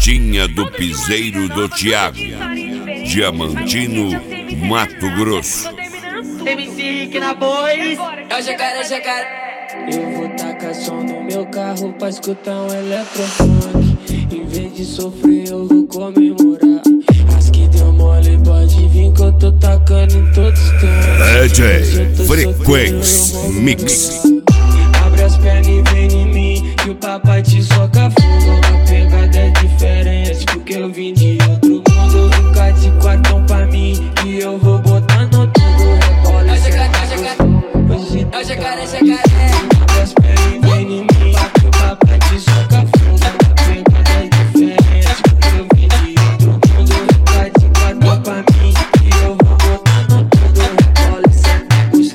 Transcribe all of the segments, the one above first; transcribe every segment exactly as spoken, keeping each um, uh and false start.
Festinha do Piseiro do Thiago, Diamantino, Mato Grosso. M C Rick na voz. É o jacaré, jacaré. Eu vou tacar som no meu carro pra escutar um eletrofunk. Em vez de sofrer eu vou comemorar. As que deu mole pode vir que eu tô tacando em todos os cantos. D J Frequência Mix. Abre as pernas e vem em mim que o papai te soca fundo. A pegada é diferente porque eu vim de outro mundo. Fica de quatão pra mim e eu vou botando tudo. Rebola e jacaré, é o jacaré, jacaré. Abre as pernas e vem em mim que o papai te soca fundo. A pegada é diferente porque eu vim de outro mundo. Fica de quatão pra mim e eu vou botando tudo. Rebola e senta com os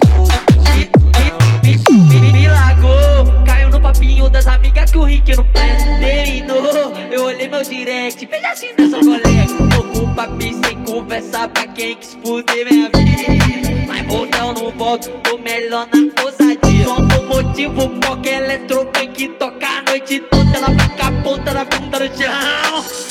Me largou, caiu no papinho das amigas que o Rick não terminou. Eu olhei meu direct, fez assim nessa colega. Tô com o papi sem conversar pra quem quis fuder minha vida. Mas voltão não volto, tô melhor na ousadia. Só por motivo porque ela é tropa que toca a noite toda. Ela fica a ponta da bunda no chão.